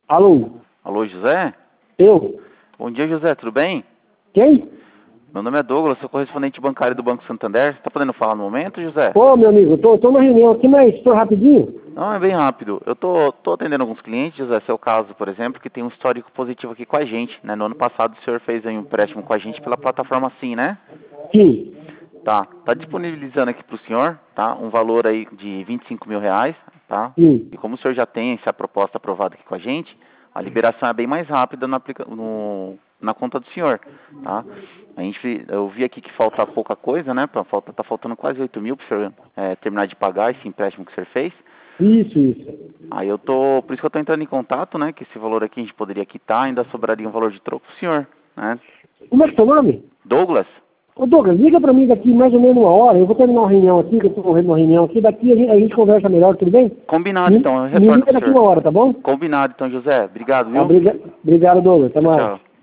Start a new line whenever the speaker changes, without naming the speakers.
Alô?
Alô, José?
Eu?
Bom dia, José, tudo bem?
Quem?
Meu nome é Douglas, sou correspondente bancário do Banco Santander. Você tá podendo falar no momento, José?
Ô, meu amigo, tô na reunião aqui, mas foi rapidinho?
Não, é bem rápido. Eu tô atendendo alguns clientes, José, seu caso, por exemplo, que tem um histórico positivo aqui com a gente, né? No ano passado o senhor fez aí um empréstimo com a gente pela plataforma Sim, né?
Sim.
Tá disponibilizando aqui pro senhor, tá? Um valor aí de R$ 25.000, tá?
Sim.
E como o senhor já tem essa proposta aprovada aqui com a gente, a liberação é bem mais rápida na conta do senhor, tá? Eu vi aqui que falta pouca coisa, né? Tá faltando quase 8.000 pro senhor terminar de pagar esse empréstimo que o senhor fez.
Isso.
Aí por isso que eu tô entrando em contato, né? Que esse valor aqui a gente poderia quitar, ainda sobraria um valor de troco pro senhor, né?
Como é que é seu nome?
Douglas?
Ô, Douglas, liga pra mim daqui mais ou menos uma hora. Eu vou terminar uma reunião aqui, que eu tô correndo uma reunião aqui. Daqui a gente conversa melhor, tudo bem?
Combinado, então, eu
Me
retorno
liga
pro
daqui
senhor.
uma hora, tá bom?
Combinado, então, José. Obrigado,
Tá,
viu?
obrigado, Douglas. Até
Tchau,
mais.
tchau.